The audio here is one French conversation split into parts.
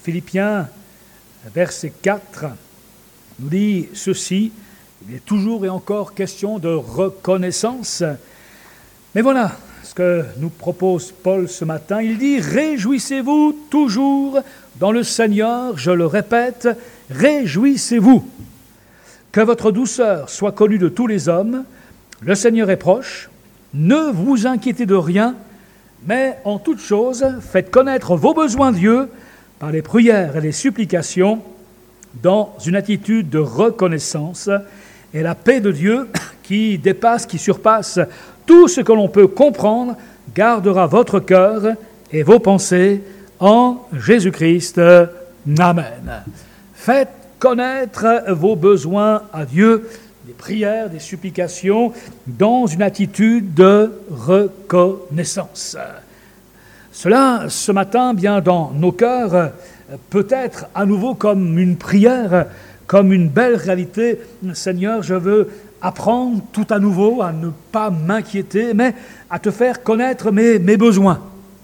Philippiens, verset 4, nous dit ceci, il est toujours et encore question de reconnaissance. Mais voilà ce que nous propose Paul ce matin. Il dit « Réjouissez-vous toujours dans le Seigneur, je le répète, réjouissez-vous. Que votre douceur soit connue de tous les hommes, le Seigneur est proche, ne vous inquiétez de rien, mais en toute chose, faites connaître vos besoins à Dieu par les prières et les supplications, dans une attitude de reconnaissance, et la paix de Dieu qui surpasse tout ce que l'on peut comprendre, gardera votre cœur et vos pensées en Jésus-Christ. Amen. Faites connaître vos besoins à Dieu, des prières, des supplications, dans une attitude de reconnaissance. Cela, ce matin, bien dans nos cœurs, peut être à nouveau comme une prière, comme une belle réalité. Seigneur, je veux apprendre tout à nouveau à ne pas m'inquiéter, mais à te faire connaître mes besoins.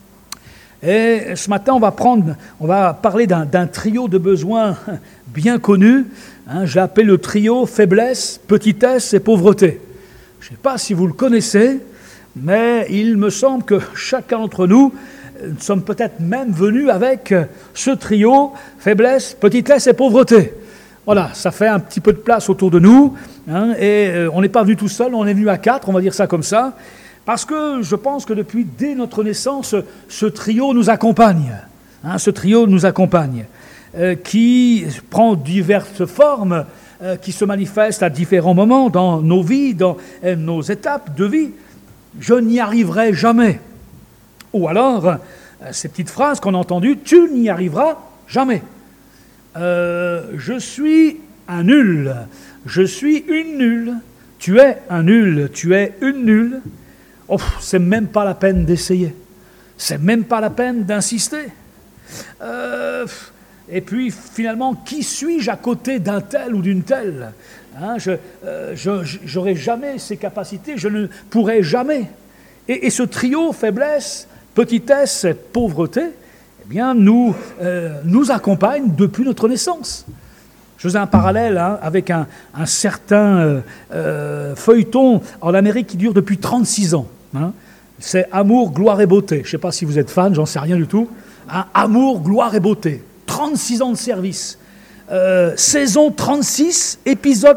Et ce matin, on va parler d'un trio de besoins bien connu. Je l'ai appelé le trio faiblesse, petitesse et pauvreté. Je ne sais pas si vous le connaissez, mais il me semble que chacun d'entre nous sommes peut-être même venus avec ce trio faiblesse, petitesse et pauvreté. Voilà, ça fait un petit peu de place autour de nous, et on n'est pas venu tout seul, on est venu à 4, on va dire ça comme ça, parce que je pense que dès notre naissance, ce trio nous accompagne. Ce trio nous accompagne, qui prend diverses formes, qui se manifestent à différents moments dans nos vies, dans nos étapes de vie. Je n'y arriverai jamais. Ou alors, ces petites phrases qu'on a entendues, tu n'y arriveras jamais. Je suis un nul, je suis une nulle, tu es un nul, tu es une nulle. Oh, c'est même pas la peine d'essayer, c'est même pas la peine d'insister. Et puis finalement, qui suis-je à côté d'un tel ou d'une telle ? Je n'aurai jamais ces capacités, je ne pourrai jamais. Et ce trio faiblesse, petitesse et pauvreté, eh bien, nous accompagne depuis notre naissance. Je faisais un parallèle avec un certain feuilleton en Amérique qui dure depuis 36 ans. C'est Amour, gloire et beauté. Je ne sais pas si vous êtes fan, j'en sais rien du tout. Amour, gloire et beauté. 36 ans de service. Saison 36, épisode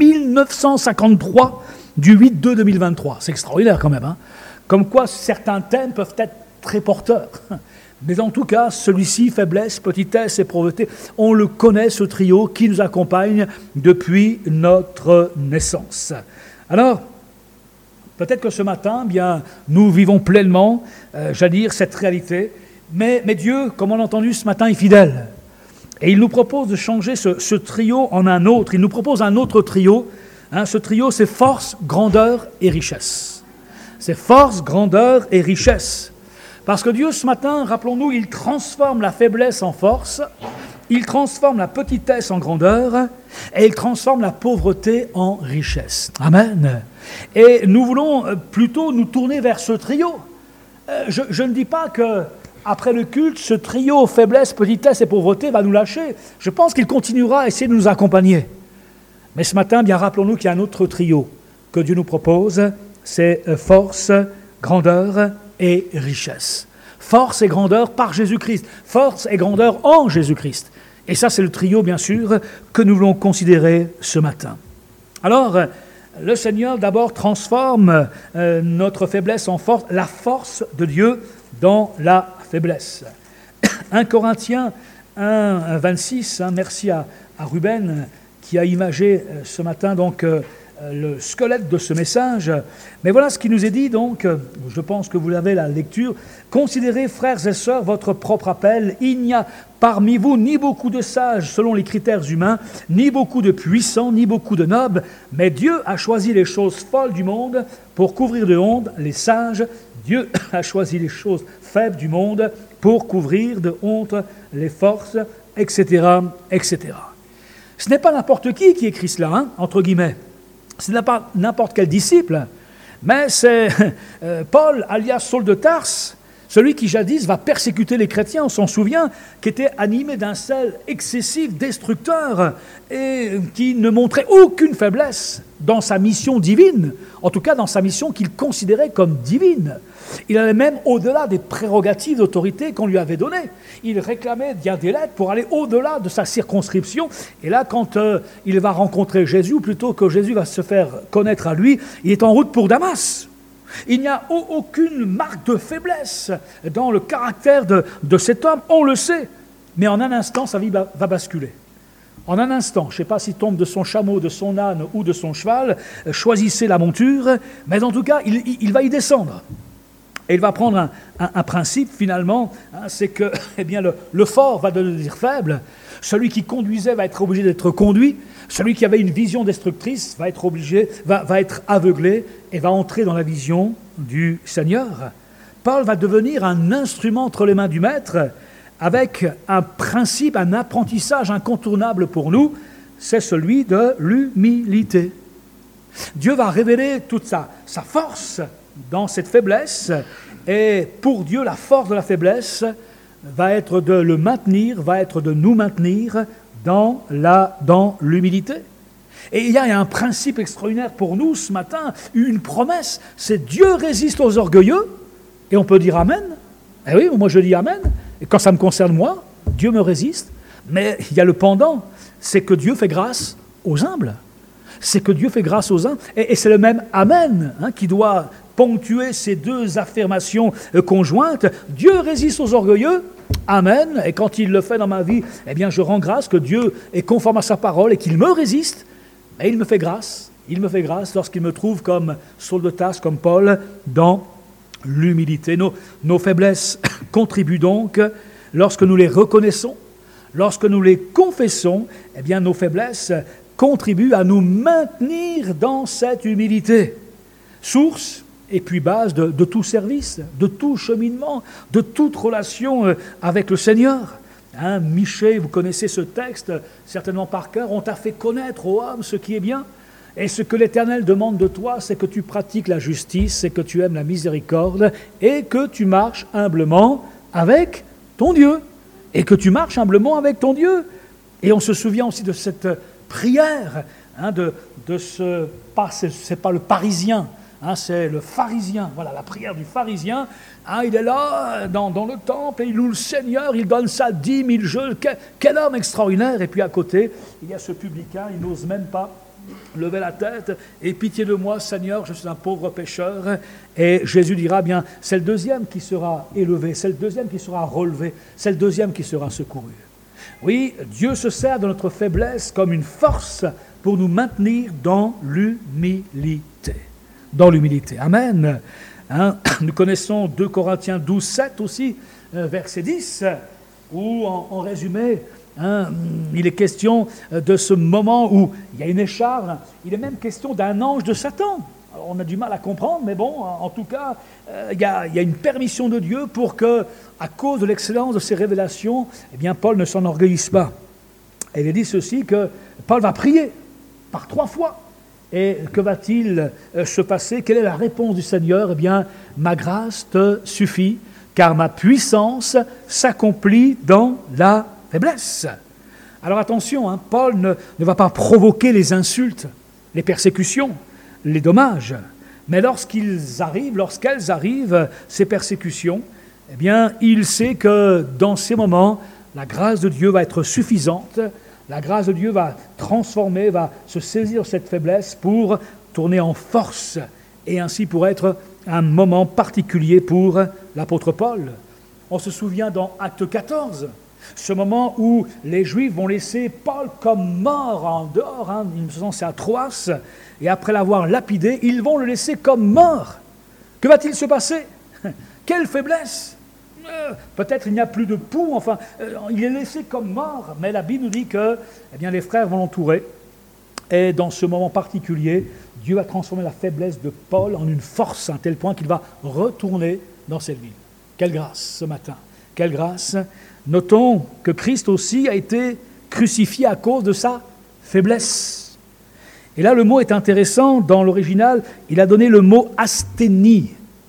8953 du 8/2/2023. C'est extraordinaire quand même. Comme quoi, certains thèmes peuvent être très porteurs. Mais en tout cas, celui-ci, faiblesse, petitesse et pauvreté, on le connaît, ce trio qui nous accompagne depuis notre naissance. Alors, peut-être que ce matin, bien, nous vivons pleinement, cette réalité, mais Dieu, comme on l'a entendu ce matin, est fidèle. Et il nous propose de changer ce trio en un autre. Il nous propose un autre trio. Ce trio, c'est force, grandeur et richesse. C'est force, grandeur et richesse. Parce que Dieu, ce matin, rappelons-nous, il transforme la faiblesse en force, il transforme la petitesse en grandeur, et il transforme la pauvreté en richesse. Amen. Et nous voulons plutôt nous tourner vers ce trio. Je ne dis pas que après le culte, ce trio faiblesse, petitesse et pauvreté va nous lâcher. Je pense qu'il continuera à essayer de nous accompagner. Mais ce matin, bien rappelons-nous qu'il y a un autre trio que Dieu nous propose, c'est force, grandeur et richesse. Force et grandeur par Jésus-Christ. Force et grandeur en Jésus-Christ. Et ça, c'est le trio, bien sûr, que nous voulons considérer ce matin. Alors, le Seigneur, d'abord, transforme notre faiblesse en force, la force de Dieu dans la faiblesse. 1 Corinthiens 1, 26, merci à Ruben qui a imagé ce matin donc le squelette de ce message. Mais voilà ce qui nous est dit, donc, je pense que vous l'avez la lecture. Considérez, frères et sœurs, votre propre appel. Il n'y a parmi vous ni beaucoup de sages selon les critères humains, ni beaucoup de puissants, ni beaucoup de nobles, mais Dieu a choisi les choses folles du monde pour couvrir de honte les sages. Dieu a choisi les choses faibles du monde pour couvrir de honte les forces, etc., etc. Ce n'est pas n'importe qui écrit cela, entre guillemets. Ce n'est pas n'importe quel disciple, mais c'est Paul, alias Saul de Tarse, Celui qui jadis va persécuter les chrétiens, on s'en souvient, qui était animé d'un zèle excessif, destructeur, et qui ne montrait aucune faiblesse dans sa mission divine, en tout cas dans sa mission qu'il considérait comme divine. Il allait même au-delà des prérogatives d'autorité qu'on lui avait données. Il réclamait bien des lettres pour aller au-delà de sa circonscription. Et là, quand il va rencontrer Jésus, ou plutôt que Jésus va se faire connaître à lui, il est en route pour Damas. Il n'y a aucune marque de faiblesse dans le caractère de cet homme, on le sait. Mais en un instant, sa vie va basculer. En un instant, je ne sais pas s'il tombe de son chameau, de son âne ou de son cheval, choisissez la monture, mais en tout cas, il va y descendre. Et il va prendre un principe finalement, c'est que eh bien, le fort va devenir faible, celui qui conduisait va être obligé d'être conduit, celui qui avait une vision destructrice va être aveuglé et va entrer dans la vision du Seigneur. Paul va devenir un instrument entre les mains du Maître avec un principe, un apprentissage incontournable pour nous, c'est celui de l'humilité. Dieu va révéler toute sa force dans cette faiblesse, et pour Dieu, la force de la faiblesse va être de le maintenir, va être de nous maintenir dans l'humilité. Et il y a un principe extraordinaire pour nous ce matin, une promesse, c'est Dieu résiste aux orgueilleux, et on peut dire Amen. Eh oui, moi je dis Amen, et quand ça me concerne moi, Dieu me résiste, mais il y a le pendant, c'est que Dieu fait grâce aux humbles. C'est que Dieu fait grâce aux humbles, et c'est le même Amen qui doit ponctuer ces deux affirmations conjointes. Dieu résiste aux orgueilleux, Amen, et quand il le fait dans ma vie, eh bien je rends grâce que Dieu est conforme à sa parole et qu'il me résiste, et il me fait grâce lorsqu'il me trouve comme Saul de Tarse, comme Paul, dans l'humilité. Nos faiblesses contribuent donc, lorsque nous les reconnaissons, lorsque nous les confessons, eh bien nos faiblesses contribuent à nous maintenir dans cette humilité. Source et puis base de tout service, de tout cheminement, de toute relation avec le Seigneur. Michée, vous connaissez ce texte certainement par cœur, on t'a fait connaître, ô homme, ce qui est bien. Et ce que l'Éternel demande de toi, c'est que tu pratiques la justice, c'est que tu aimes la miséricorde et que tu marches humblement avec ton Dieu. Et que tu marches humblement avec ton Dieu. Et on se souvient aussi de cette prière, c'est pas le parisien, c'est le pharisien. Voilà, la prière du pharisien. Il est là, dans le temple, et il loue le Seigneur, il donne sa dîme, il jeûne. Quel homme extraordinaire! Et puis à côté, il y a ce publicain, il n'ose même pas lever la tête, et pitié de moi, Seigneur, je suis un pauvre pécheur. Et Jésus dira, bien, c'est le deuxième qui sera élevé, c'est le deuxième qui sera relevé, c'est le deuxième qui sera secouru. Oui, Dieu se sert de notre faiblesse comme une force pour nous maintenir dans l'humilité. Dans l'humilité. Amen. Nous connaissons 2 Corinthiens 12, 7 aussi, verset 10, où en résumé, il est question de ce moment où il y a une écharpe, il est même question d'un ange de Satan. Alors on a du mal à comprendre, mais bon, en tout cas, il y a une permission de Dieu pour que, à cause de l'excellence de ses révélations, eh bien Paul ne s'enorgueillisse pas. Et il est dit ceci, que Paul va prier par 3 fois. Et que va-t-il se passer? Quelle est la réponse du Seigneur? Eh bien, ma grâce te suffit, car ma puissance s'accomplit dans la faiblesse. Alors attention, Paul ne va pas provoquer les insultes, les persécutions, les dommages. Mais lorsqu'elles arrivent, ces persécutions, eh bien, il sait que dans ces moments, la grâce de Dieu va être suffisante. La grâce de Dieu va transformer, va se saisir de cette faiblesse pour tourner en force et ainsi pour être un moment particulier pour l'apôtre Paul. On se souvient dans Acte 14, ce moment où les Juifs vont laisser Paul comme mort en dehors, il me semble c'est à Troas, et après l'avoir lapidé, ils vont le laisser comme mort. Que va-t-il se passer? Quelle faiblesse! Peut-être il n'y a plus de pouls, il est laissé comme mort, mais la Bible nous dit que les frères vont l'entourer, et dans ce moment particulier, Dieu va transformer la faiblesse de Paul en une force, à un tel point qu'il va retourner dans cette ville. Quelle grâce ce matin, quelle grâce! Notons que Christ aussi a été crucifié à cause de sa faiblesse. Et là, le mot est intéressant, dans l'original, il a donné le mot asthénie.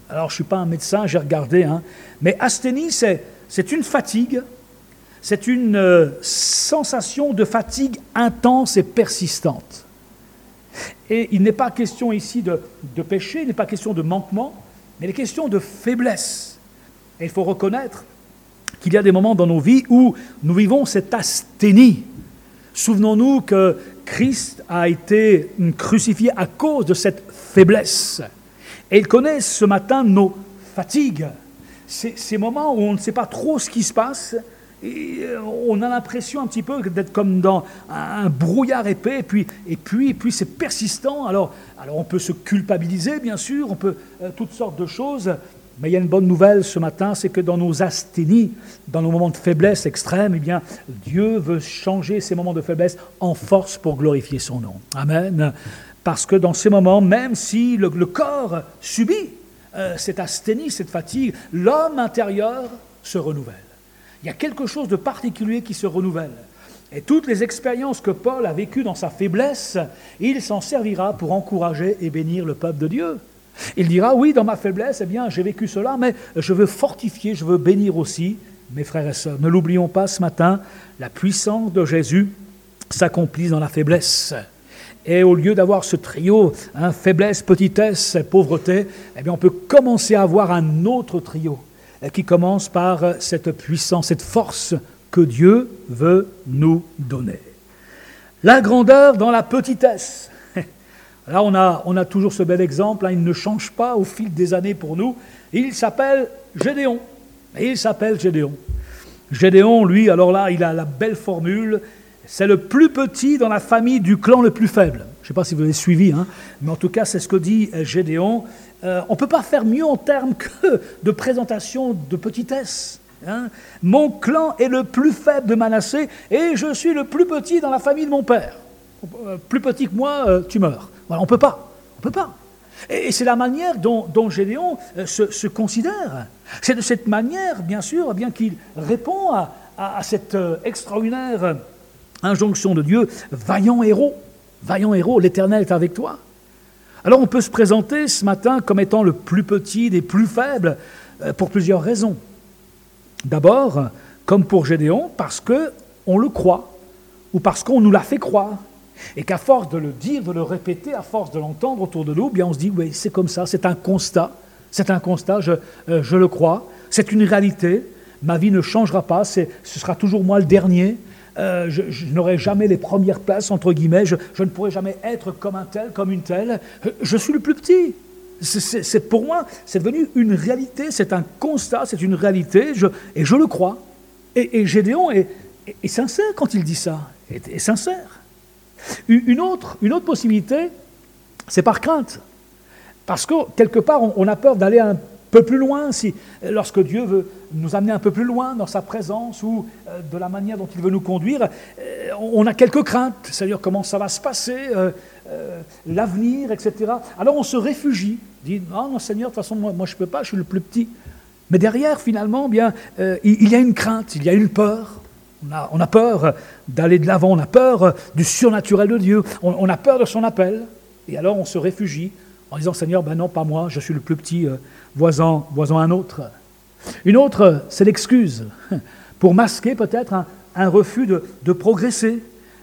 Alors, je ne suis pas un médecin, j'ai regardé, mais asthénie, c'est une fatigue, c'est une sensation de fatigue intense et persistante. Et il n'est pas question ici de péché, il n'est pas question de manquement, mais il est question de faiblesse. Et il faut reconnaître qu'il y a des moments dans nos vies où nous vivons cette asthénie. Souvenons-nous que Christ a été crucifié à cause de cette faiblesse. Et il connaît ce matin nos fatigues. Ces moments où on ne sait pas trop ce qui se passe, et on a l'impression un petit peu d'être comme dans un brouillard épais, et puis c'est persistant. Alors on peut se culpabiliser, bien sûr, on peut toutes sortes de choses. Mais il y a une bonne nouvelle ce matin, c'est que dans nos asthénies, dans nos moments de faiblesse extrême, eh bien, Dieu veut changer ces moments de faiblesse en force pour glorifier son nom. Amen. Parce que dans ces moments, même si le corps subit cette asthénie, cette fatigue, l'homme intérieur se renouvelle. Il y a quelque chose de particulier qui se renouvelle. Et toutes les expériences que Paul a vécues dans sa faiblesse, il s'en servira pour encourager et bénir le peuple de Dieu. Il dira, oui, dans ma faiblesse, eh bien, j'ai vécu cela, mais je veux fortifier, je veux bénir aussi mes frères et sœurs. Ne l'oublions pas ce matin, la puissance de Jésus s'accomplit dans la faiblesse. Et au lieu d'avoir ce trio, faiblesse, petitesse, pauvreté, eh bien, on peut commencer à avoir un autre trio qui commence par cette puissance, cette force que Dieu veut nous donner. La grandeur dans la petitesse. Là, on a toujours ce bel exemple, il ne change pas au fil des années pour nous. Il s'appelle Gédéon. Gédéon, lui, alors là, il a la belle formule. C'est le plus petit dans la famille du clan le plus faible. Je ne sais pas si vous avez suivi, mais en tout cas, c'est ce que dit Gédéon. On ne peut pas faire mieux en termes que de présentation de petitesse. Mon clan est le plus faible de Manassé et je suis le plus petit dans la famille de mon père. Plus petit que moi, tu meurs. Voilà, on ne peut pas. Et c'est la manière dont Gédéon se considère. C'est de cette manière, bien sûr, bien qu'il répond à cette extraordinaire injonction de Dieu. Vaillant héros, l'Éternel est avec toi. Alors on peut se présenter ce matin comme étant le plus petit des plus faibles pour plusieurs raisons. D'abord, comme pour Gédéon, parce qu'on le croit ou parce qu'on nous l'a fait croire. Et qu'à force de le dire, de le répéter, à force de l'entendre autour de nous, bien on se dit, oui, c'est comme ça, c'est un constat, je le crois, c'est une réalité, ma vie ne changera pas, ce sera toujours moi le dernier, je n'aurai jamais les premières places, entre guillemets, je ne pourrai jamais être comme un tel, comme une telle, je suis le plus petit. C'est pour moi, c'est devenu une réalité, c'est un constat, c'est une réalité, et je le crois. Et Gédéon est sincère quand il dit ça, est sincère. Une autre possibilité, c'est par crainte. Parce que, quelque part, on a peur d'aller un peu plus loin, lorsque Dieu veut nous amener un peu plus loin dans sa présence ou de la manière dont il veut nous conduire, on a quelques craintes, c'est-à-dire comment ça va se passer, l'avenir, etc. Alors on se réfugie, dit « Non, Seigneur, de toute façon, moi je ne peux pas, je suis le plus petit. » Mais derrière, finalement, bien, il y a une crainte, il y a une peur. On a peur d'aller de l'avant, on a peur du surnaturel de Dieu, on a peur de son appel. Et alors on se réfugie en disant « Seigneur, ben non, pas moi, je suis le plus petit, vois-en un autre. » Une autre, c'est l'excuse, pour masquer peut-être un refus de progresser.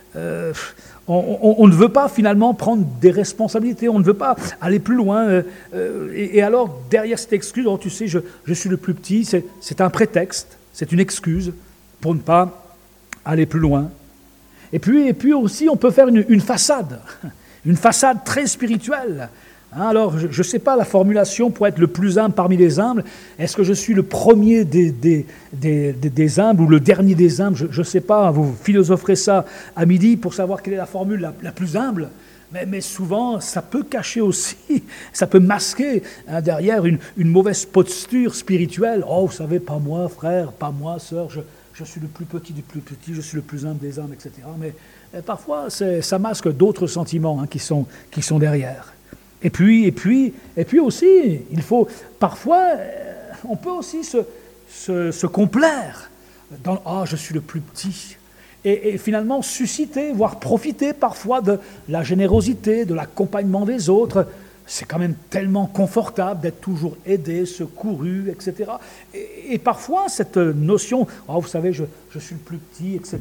On ne veut pas finalement prendre des responsabilités, on ne veut pas aller plus loin. Et alors, derrière cette excuse, tu sais, je suis le plus petit, c'est un prétexte, c'est une excuse pour ne pas aller plus loin. Et puis aussi, on peut faire une façade très spirituelle. Alors, je ne sais pas la formulation pour être le plus humble parmi les humbles. Est-ce que je suis le premier des humbles ou le dernier des humbles? Je ne sais pas, vous philosopherez ça à midi pour savoir quelle est la formule la plus humble. Mais souvent, ça peut cacher aussi, ça peut masquer derrière une mauvaise posture spirituelle. « Oh, vous savez, pas moi, frère, pas moi, sœur, je suis le plus petit du plus petit, je suis le plus humble des humbles, etc. » Mais parfois, ça masque d'autres sentiments qui sont derrière. Et puis aussi, il faut parfois, on peut aussi se complaire dans « Ah, je suis le plus petit ». Et finalement susciter, voire profiter parfois de la générosité, de l'accompagnement des autres, c'est quand même tellement confortable d'être toujours aidé, secouru, etc. Et parfois, cette notion, oh, vous savez, je suis le plus petit, etc.,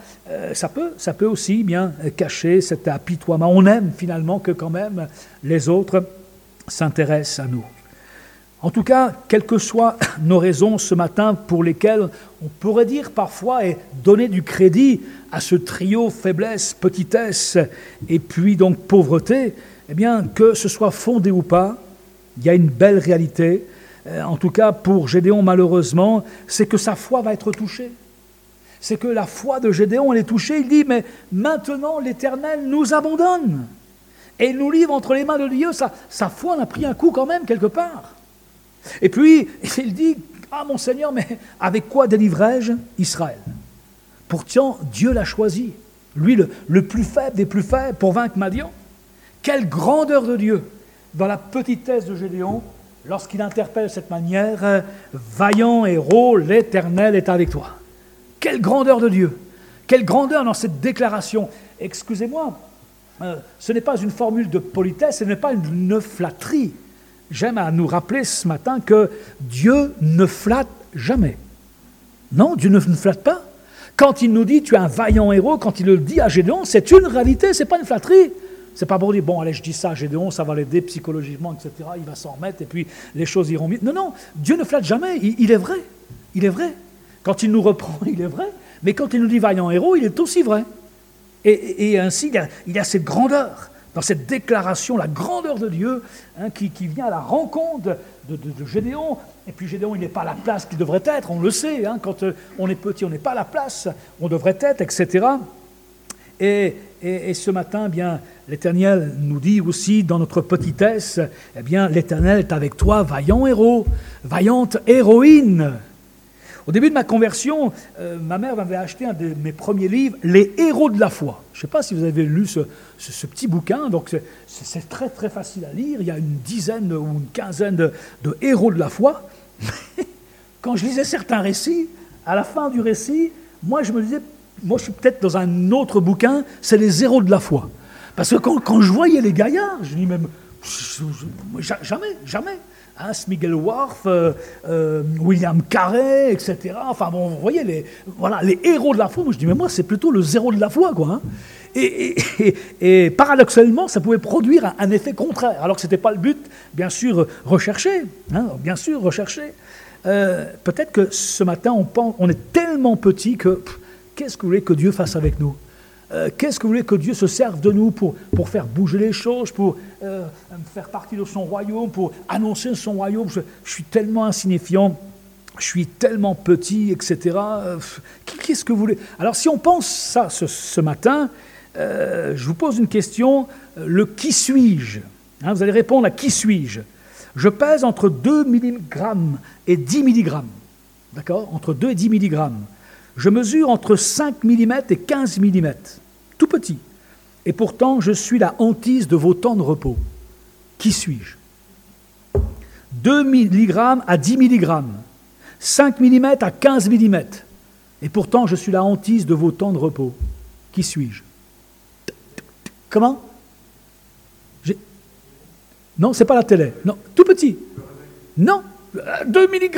ça peut aussi bien cacher cet apitoiement. On aime finalement que quand même les autres s'intéressent à nous. En tout cas, quelles que soient nos raisons ce matin pour lesquelles on pourrait dire parfois et donner du crédit à ce trio faiblesse, petitesse et puis donc pauvreté, eh bien, que ce soit fondé ou pas, il y a une belle réalité. En tout cas, pour Gédéon, malheureusement, c'est que sa foi va être touchée. C'est que la foi de Gédéon, elle est touchée. Il dit, mais maintenant, l'Éternel nous abandonne et il nous livre entre les mains de Dieu. Sa foi en a pris un coup quand même, quelque part. Et puis, il dit, ah mon Seigneur, mais avec quoi délivrai-je Israël? Pourtant, Dieu l'a choisi. Lui, le plus faible des plus faibles, pour vaincre Madian. Quelle grandeur de Dieu dans la petitesse de Gédéon, lorsqu'il interpelle de cette manière, « Vaillant héros, l'Éternel est avec toi ». Quelle grandeur de Dieu, quelle grandeur dans cette déclaration. Excusez-moi, ce n'est pas une formule de politesse, ce n'est pas une flatterie. J'aime à nous rappeler ce matin que Dieu ne flatte jamais. Non, Dieu ne flatte pas. Quand il nous dit « tu es un vaillant héros », quand il le dit à Gédéon, c'est une réalité, ce n'est pas une flatterie. C'est pas pour dire, bon, allez, je dis ça à Gédéon, ça va l'aider psychologiquement, etc., il va s'en remettre, et puis les choses iront mieux. Non, non, Dieu ne flatte jamais, il est vrai. Il est vrai. Quand il nous reprend, il est vrai. Mais quand il nous dit vaillant héros, il est aussi vrai. Et ainsi, il y a cette grandeur, dans cette déclaration, la grandeur de Dieu, hein, qui vient à la rencontre de Gédéon. Et puis Gédéon, il n'est pas à la place qu'il devrait être, on le sait, hein, quand on est petit, on n'est pas à la place, on devrait être, etc. Et ce matin, bien, l'Éternel nous dit aussi dans notre petitesse, eh bien, l'Éternel est avec toi, vaillant héros, vaillante héroïne. Au début de ma conversion, ma mère m'avait acheté un de mes premiers livres, Les héros de la foi. Je ne sais pas si vous avez lu ce petit bouquin, donc c'est très très facile à lire. Il y a une dizaine ou une quinzaine de héros de la foi. Quand je lisais certains récits, à la fin du récit, moi je me disais, moi je suis peut-être dans un autre bouquin, c'est les héros de la foi. Parce que quand je voyais les gaillards, je dis même, jamais. Hein, Smigel Whorf, William Carey, etc. Enfin bon, vous voyez, les héros de la foi, moi je dis, mais moi c'est plutôt le zéro de la foi, quoi. Hein. Et paradoxalement, ça pouvait produire un effet contraire, alors que ce n'était pas le but, bien sûr, recherché. Hein, bien sûr, recherché. Peut-être que ce matin, on est tellement petit que, qu'est-ce que vous voulez que Dieu fasse avec nous? Qu'est-ce que vous voulez que Dieu se serve de nous pour faire bouger les choses, pour faire partie de son royaume, pour annoncer son royaume? Je suis tellement insignifiant, je suis tellement petit, etc. Qu'est-ce que vous voulez? Alors si on pense ça ce matin, je vous pose une question, le qui suis-je? Hein, vous allez répondre à qui suis-je? Je pèse entre 2 mg et 10 mg, d'accord? Entre 2 et 10 mg. Je mesure entre 5 mm et 15 mm, tout petit. Et pourtant, je suis la hantise de vos temps de repos. Qui suis-je? 2 mg à 10 mg, 5 mm à 15 mm. Et pourtant, je suis la hantise de vos temps de repos. Qui suis-je? Comment? Non, c'est pas la télé. Non, tout petit. Non, 2 mg.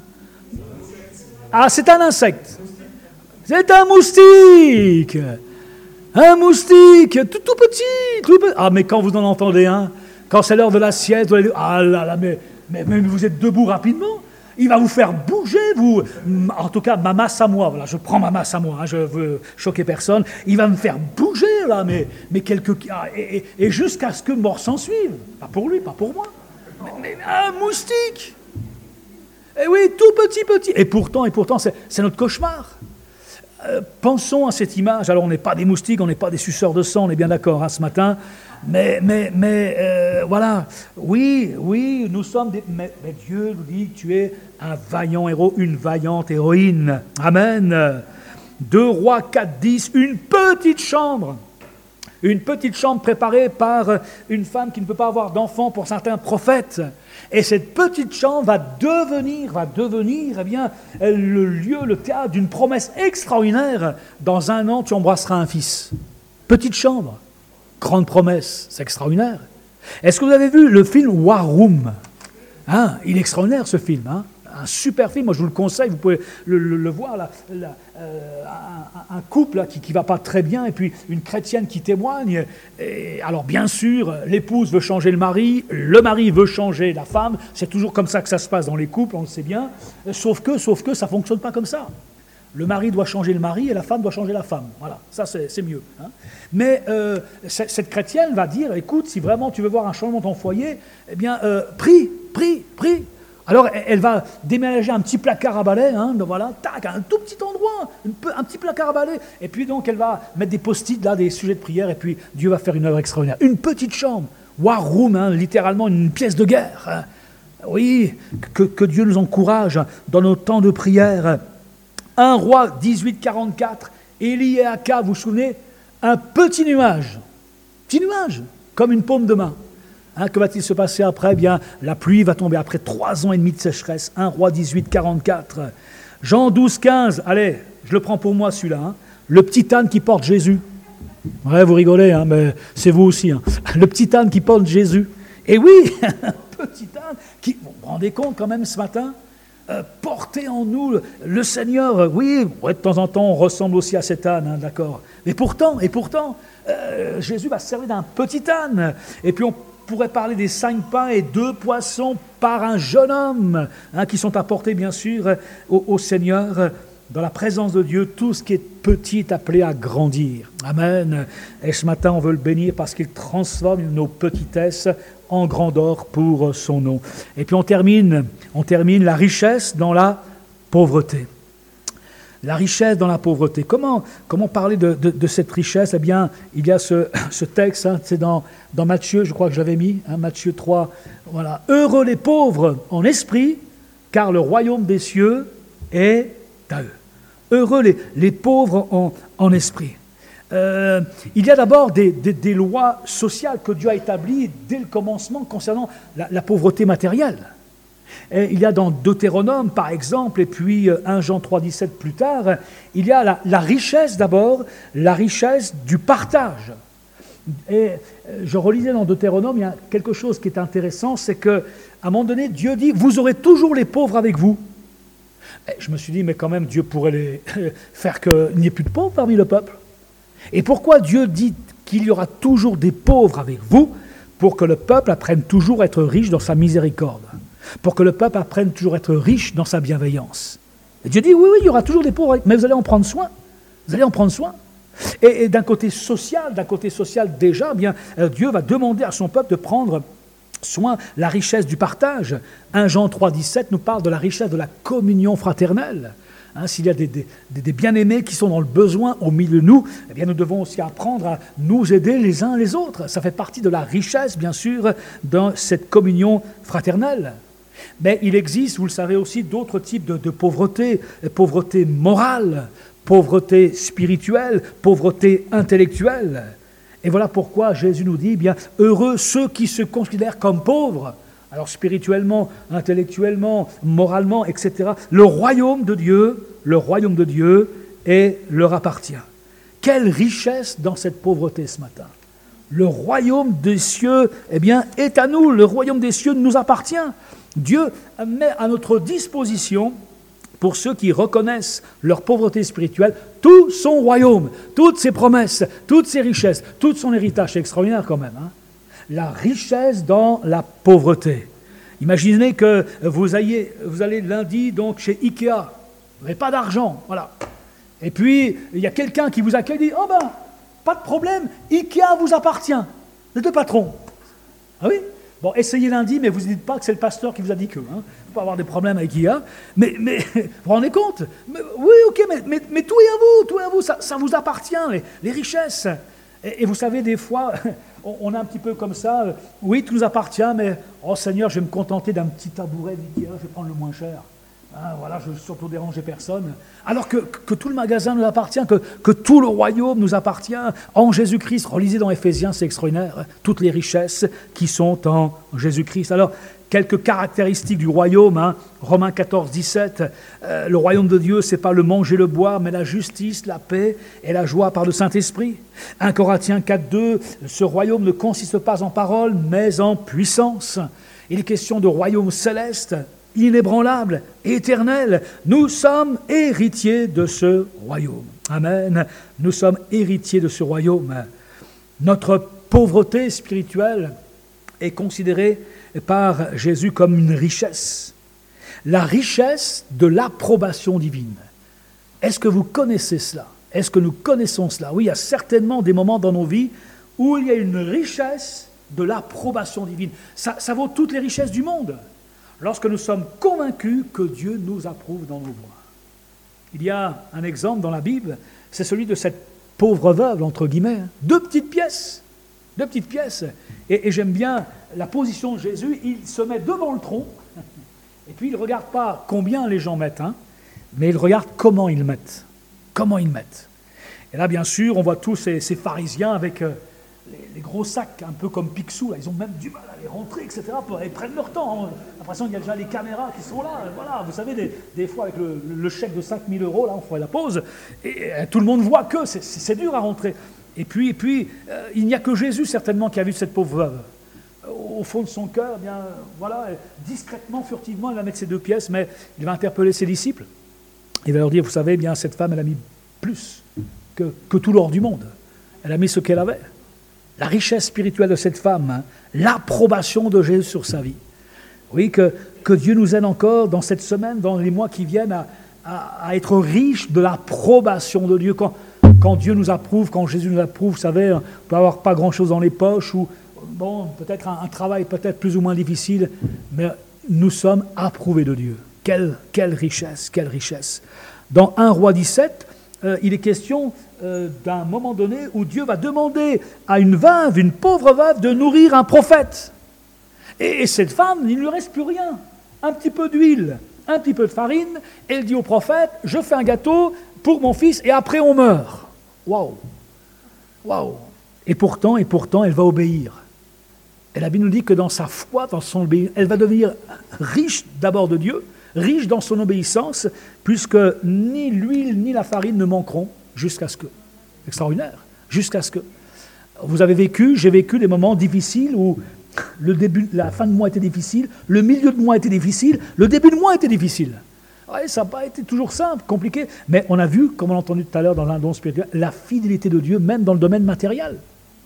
Ah, c'est un insecte. C'est un moustique. Un moustique, tout petit. Ah, mais quand vous en entendez un, quand c'est l'heure de la sieste, vous allez dire, ah là là, mais vous êtes debout rapidement. Il va vous faire bouger, vous. En tout cas, ma masse à moi, voilà, je prends ma masse à moi, hein, je veux choquer personne. Il va me faire bouger, là, mais quelques... Et jusqu'à ce que mort s'en suive. Pas pour lui, pas pour moi. Mais un moustique. Et oui, tout petit. Et pourtant, c'est notre cauchemar. Pensons à cette image. Alors, on n'est pas des moustiques, on n'est pas des suceurs de sang, on est bien d'accord, hein, ce matin. Mais voilà, oui, nous sommes des... Mais Dieu nous dit que tu es un vaillant héros, une vaillante héroïne. Amen. 2 Rois 4, 10, une petite chambre préparée par une femme qui ne peut pas avoir d'enfant pour certains prophètes. Et cette petite chambre va devenir eh bien, le lieu, le théâtre d'une promesse extraordinaire. Dans 1 an, tu embrasseras un fils. Petite chambre. Grande promesse, c'est extraordinaire. Est-ce que vous avez vu le film War Room? Hein, il est extraordinaire ce film, hein. Un super film, moi je vous le conseille, vous pouvez le voir, là, un couple là, qui ne va pas très bien, et puis une chrétienne qui témoigne. Et alors bien sûr, l'épouse veut changer le mari veut changer la femme, c'est toujours comme ça que ça se passe dans les couples, on le sait bien, sauf que ça ne fonctionne pas comme ça. Le mari doit changer le mari et la femme doit changer la femme. Voilà, ça c'est mieux. Hein. Mais cette chrétienne va dire, écoute, si vraiment tu veux voir un changement dans ton foyer, eh bien, prie. Alors, elle va déménager un petit placard à balai, hein, voilà, tac, un tout petit endroit, un petit placard à balai. Et puis donc, elle va mettre des post-it, là, des sujets de prière, et puis Dieu va faire une œuvre extraordinaire. Une petite chambre, war room, hein, littéralement une pièce de guerre. Hein. Oui, que Dieu nous encourage dans nos temps de prière. 1 Roi 18, 44, Élie et Akab, vous vous souvenez, un petit nuage, comme une paume de main. Hein, que va-t-il se passer après? Eh bien, la pluie va tomber après 3 ans et demi de sécheresse. 1 Roi 18, 44. Jean 12, 15. Allez, je le prends pour moi celui-là. Hein. Le petit âne qui porte Jésus. Ouais, vous rigolez, hein, mais c'est vous aussi. Hein. Le petit âne qui porte Jésus. Et oui, un petit âne qui... Vous vous rendez compte quand même ce matin? Porter en nous le Seigneur. Oui, de temps en temps, on ressemble aussi à cet âne, hein, d'accord. Et pourtant, Jésus va se servir d'un petit âne. Et puis on pourrait parler des 5 pains et 2 poissons par un jeune homme, hein, qui sont apportés bien sûr au Seigneur. Dans la présence de Dieu, tout ce qui est petit est appelé à grandir. Amen. Et ce matin, on veut le bénir parce qu'il transforme nos petitesses en grandeur pour son nom. Et puis on termine la richesse dans la pauvreté. La richesse dans la pauvreté. Comment parler de cette richesse? Eh bien, il y a ce texte, hein, c'est dans Matthieu, je crois que je l'avais mis, hein, Matthieu 3. Voilà. Heureux les pauvres en esprit, car le royaume des cieux est à eux. Heureux les pauvres en esprit. Il y a d'abord des lois sociales que Dieu a établies dès le commencement concernant la pauvreté matérielle. Et il y a dans Deutéronome, par exemple, et puis 1 Jean 3, 17 plus tard, il y a la richesse d'abord, la richesse du partage. Et je relisais dans Deutéronome, il y a quelque chose qui est intéressant, c'est qu'à un moment donné, Dieu dit « Vous aurez toujours les pauvres avec vous ». Je me suis dit, mais quand même, Dieu pourrait faire qu'il n'y ait plus de pauvres parmi le peuple. Et pourquoi Dieu dit qu'il y aura toujours des pauvres avec vous? Pour que le peuple apprenne toujours à être riche dans sa miséricorde. Pour que le peuple apprenne toujours à être riche dans sa bienveillance. Et Dieu dit, oui, il y aura toujours des pauvres, mais vous allez en prendre soin. Vous allez en prendre soin. Et d'un côté social déjà, bien, Dieu va demander à son peuple de prendre soin, la richesse du partage. 1 Jean 3, 17 nous parle de la richesse de la communion fraternelle. Hein, s'il y a des bien-aimés qui sont dans le besoin au milieu de nous, eh bien nous devons aussi apprendre à nous aider les uns les autres. Ça fait partie de la richesse, bien sûr, dans cette communion fraternelle. Mais il existe, vous le savez aussi, d'autres types de pauvreté. Pauvreté morale, pauvreté spirituelle, pauvreté intellectuelle. Et voilà pourquoi Jésus nous dit, eh bien, heureux ceux qui se considèrent comme pauvres, alors spirituellement, intellectuellement, moralement, etc. Le royaume de Dieu leur appartient. Quelle richesse dans cette pauvreté ce matin. Le royaume des cieux, eh bien, est à nous. Le royaume des cieux nous appartient. Dieu met à notre disposition, pour ceux qui reconnaissent leur pauvreté spirituelle, tout son royaume, toutes ses promesses, toutes ses richesses, tout son héritage. C'est extraordinaire quand même. Hein. La richesse dans la pauvreté. Imaginez que vous allez lundi donc chez Ikea, vous n'avez pas d'argent, voilà. Et puis, il y a quelqu'un qui vous accueille et dit « Oh ben, pas de problème, Ikea vous appartient, vous êtes le patron. » Ah oui? Bon, essayez lundi, mais vous ne dites pas que c'est le pasteur qui vous a dit que. Hein. Vous pouvez avoir des problèmes avec Ikea. Mais vous vous rendez compte? Oui, ok, mais tout est à vous, ça vous appartient, les richesses. Et vous savez, des fois, on est un petit peu comme ça. Oui, tout nous appartient, mais oh Seigneur, je vais me contenter d'un petit tabouret d'Ikea, je vais prendre le moins cher. Ah, voilà, je ne veux surtout déranger personne. Alors que tout le magasin nous appartient, que tout le royaume nous appartient en Jésus-Christ. Relisez dans Éphésiens, c'est extraordinaire, toutes les richesses qui sont en Jésus-Christ. Alors, quelques caractéristiques du royaume, hein. Romains 14, 17, le royaume de Dieu, ce n'est pas le manger, le boire, mais la justice, la paix et la joie par le Saint-Esprit. 1 Corinthiens 4, 2, ce royaume ne consiste pas en paroles, mais en puissance. Il est question de royaume céleste, inébranlable, éternel. Nous sommes héritiers de ce royaume. Amen. Nous sommes héritiers de ce royaume. Notre pauvreté spirituelle est considérée par Jésus comme une richesse. La richesse de l'approbation divine. Est-ce que vous connaissez cela? Est-ce que nous connaissons cela? Oui, il y a certainement des moments dans nos vies où il y a une richesse de l'approbation divine. Ça vaut toutes les richesses du monde. Lorsque nous sommes convaincus que Dieu nous approuve dans nos voies. Il y a un exemple dans la Bible, c'est celui de cette pauvre veuve, entre guillemets, hein. Deux petites pièces. Et j'aime bien la position de Jésus, il se met devant le tronc, et puis il ne regarde pas combien les gens mettent, hein, mais il regarde comment ils mettent. Et là, bien sûr, on voit tous ces pharisiens avec les gros sacs, un peu comme Picsou, là, ils ont même du mal à les rentrer, etc. Ils prennent leur temps. Hein. L'impression qu'il y a déjà les caméras qui sont là. Voilà, vous savez, des fois avec le chèque de 5 000 €, là, on ferait la pause, et tout le monde voit que c'est dur à rentrer. Et puis il n'y a que Jésus, certainement, qui a vu cette pauvre veuve. Au fond de son cœur, bien, voilà, discrètement, furtivement, il va mettre ses deux pièces, mais il va interpeller ses disciples. Il va leur dire, vous savez, bien, cette femme, elle a mis plus que tout l'or du monde. Elle a mis ce qu'elle avait. La richesse spirituelle de cette femme, hein, l'approbation de Jésus sur sa vie. Oui, que Dieu nous aide encore dans cette semaine, dans les mois qui viennent, à être riches de l'approbation de Dieu. Quand Dieu nous approuve, quand Jésus nous approuve, vous savez, on peut avoir pas grand-chose dans les poches, ou bon, peut-être un travail peut-être plus ou moins difficile, mais nous sommes approuvés de Dieu. Quelle richesse. Dans 1 Roi 17, il est question d'un moment donné où Dieu va demander à une veuve, une pauvre veuve, de nourrir un prophète. Et cette femme, il ne lui reste plus rien. Un petit peu d'huile, un petit peu de farine. Elle dit au prophète, je fais un gâteau pour mon fils et après on meurt. Waouh. Et pourtant, elle va obéir. Et la Bible nous dit que dans sa foi, dans son obéissance, elle va devenir riche d'abord de Dieu, riche dans son obéissance, puisque ni l'huile ni la farine ne manqueront jusqu'à ce que. Extraordinaire. Jusqu'à ce que. J'ai vécu des moments difficiles où la fin de mois était difficile, le milieu de mois était difficile, le début de mois était difficile. Ouais, ça n'a pas été toujours simple, compliqué, mais on a vu, comme on l'a entendu tout à l'heure dans un don spirituel, la fidélité de Dieu, même dans le domaine matériel.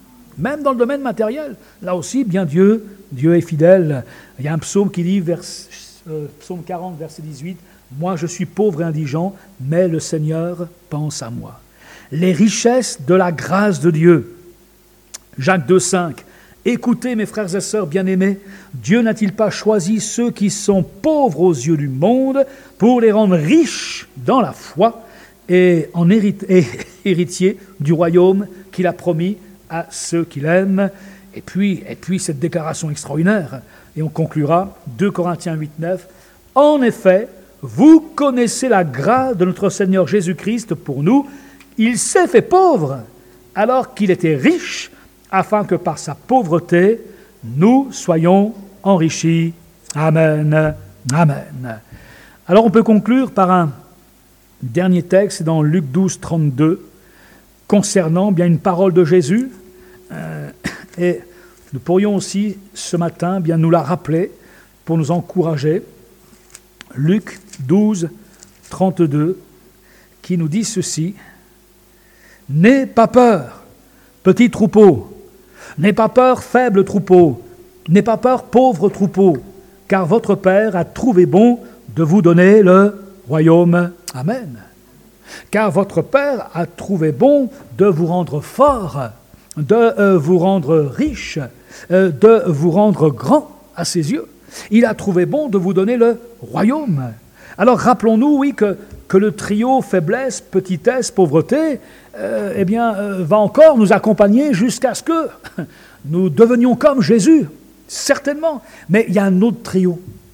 Là aussi, bien Dieu est fidèle. Il y a un psaume qui dit, psaume 40, verset 18, « Moi je suis pauvre et indigent, mais le Seigneur pense à moi. » Les richesses de la grâce de Dieu. Jacques 2, 5. Écoutez, mes frères et sœurs bien-aimés, Dieu n'a-t-il pas choisi ceux qui sont pauvres aux yeux du monde pour les rendre riches dans la foi et en héritiers du royaume qu'il a promis à ceux qu'il aime. Et puis cette déclaration extraordinaire, et on conclura, 2 Corinthiens 8, 9. En effet, vous connaissez la grâce de notre Seigneur Jésus-Christ pour nous. Il s'est fait pauvre alors qu'il était riche, afin que par sa pauvreté, nous soyons enrichis. Amen. Amen. Alors on peut conclure par un dernier texte dans Luc 12, 32, concernant bien une parole de Jésus. Et nous pourrions aussi ce matin bien nous la rappeler pour nous encourager. Luc 12, 32, qui nous dit ceci. « N'aie pas peur, petit troupeau. N'aie pas peur, faible troupeau. N'aie pas peur, pauvre troupeau, car votre Père a trouvé bon de vous donner le royaume. » Amen. Car votre Père a trouvé bon de vous rendre fort, de vous rendre riche, de vous rendre grand à ses yeux. Il a trouvé bon de vous donner le royaume. Alors rappelons-nous, oui, que le trio faiblesse, petitesse, pauvreté, va encore nous accompagner jusqu'à ce que nous devenions comme Jésus, certainement. Mais il y a un autre trio.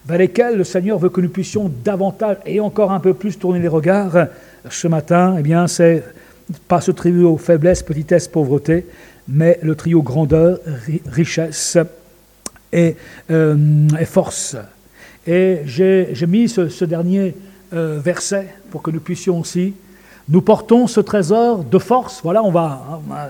vers lesquels le Seigneur veut que nous puissions davantage et encore un peu plus tourner les regards ce matin, eh bien, c'est pas ce trio faiblesse, petitesse, pauvreté, mais le trio grandeur, richesse et force. Et j'ai mis ce dernier verset pour que nous puissions aussi. Nous portons ce trésor de force, voilà, on va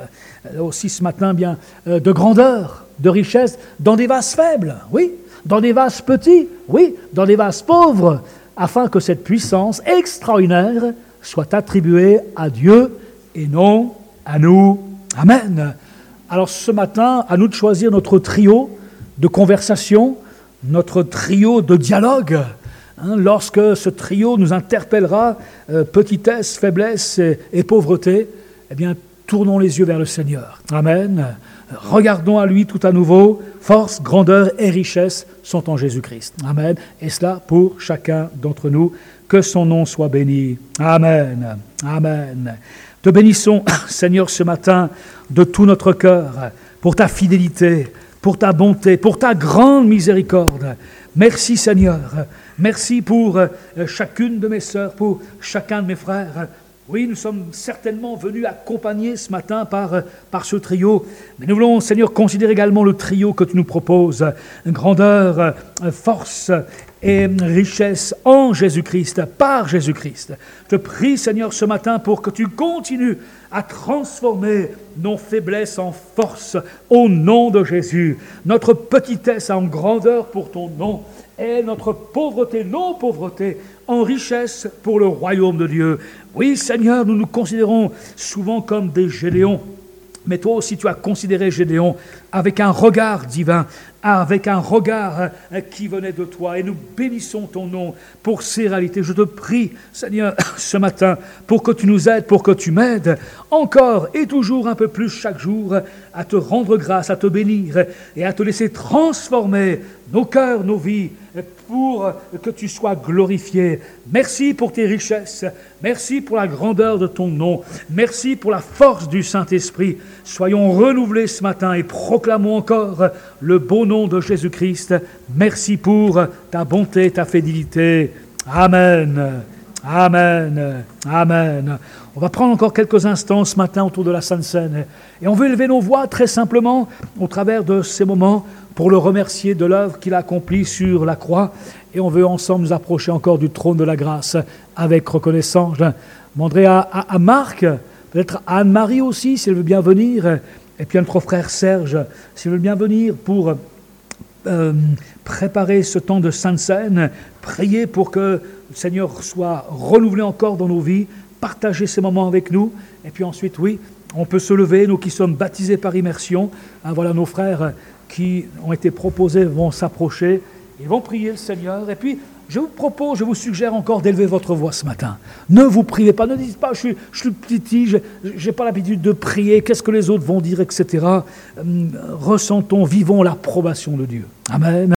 aussi ce matin bien de grandeur, de richesse, dans des vases faibles, oui, dans des vases petits, oui, dans des vases pauvres, afin que cette puissance extraordinaire soit attribuée à Dieu et non à nous. Amen. Alors ce matin, à nous de choisir notre trio de conversation, notre trio de dialogue. Lorsque ce trio nous interpellera, petitesse, faiblesse et pauvreté, eh bien, tournons les yeux vers le Seigneur. Amen. Regardons à lui tout à nouveau. Force, grandeur et richesse sont en Jésus-Christ. Amen. Et cela pour chacun d'entre nous. Que son nom soit béni. Amen. Amen. Te bénissons, Seigneur, ce matin de tout notre cœur pour ta fidélité, pour ta bonté, pour ta grande miséricorde. Merci, Seigneur. Merci pour chacune de mes sœurs, pour chacun de mes frères. Oui, nous sommes certainement venus accompagnés ce matin par ce trio. Mais nous voulons, Seigneur, considérer également le trio que tu nous proposes. Grandeur, force et richesse en Jésus-Christ, par Jésus-Christ. Je te prie, Seigneur, ce matin pour que tu continues à transformer nos faiblesses en force au nom de Jésus. Notre petitesse en grandeur pour ton nom et notre pauvreté, nos pauvretés, en richesse pour le royaume de Dieu. Oui, Seigneur, nous nous considérons souvent comme des Gédéons, mais toi aussi tu as considéré Gédéon avec un regard divin, avec un regard qui venait de toi. Et nous bénissons ton nom pour ces réalités. Je te prie, Seigneur, ce matin, pour que tu nous aides, pour que tu m'aides, encore et toujours un peu plus chaque jour, à te rendre grâce, à te bénir et à te laisser transformer nos cœurs, nos vies, pour que tu sois glorifié. Merci pour tes richesses. Merci pour la grandeur de ton nom. Merci pour la force du Saint-Esprit. Soyons renouvelés ce matin et proclamons encore le beau nom de Jésus-Christ. Merci pour ta bonté, ta fidélité. Amen. Amen. Amen. On va prendre encore quelques instants ce matin autour de la Sainte Seine et on veut élever nos voix très simplement au travers de ces moments pour le remercier de l'œuvre qu'il a accomplie sur la croix. Et on veut ensemble nous approcher encore du trône de la grâce avec reconnaissance. Je demanderai à Marc, peut-être à Anne-Marie aussi, si elle veut bien venir, et puis à notre frère Serge, s'il veut bien venir pour préparer ce temps de Sainte Seine, prier pour que le Seigneur soit renouvelé encore dans nos vies, partager ces moments avec nous, et puis ensuite, oui, on peut se lever, nous qui sommes baptisés par immersion. Voilà nos frères qui ont été proposés vont s'approcher et vont prier le Seigneur. Et puis, je vous suggère encore d'élever votre voix ce matin. Ne vous privez pas, ne dites pas, je suis petit, je n'ai pas l'habitude de prier, qu'est-ce que les autres vont dire, etc. Ressentons, vivons l'approbation de Dieu. Amen.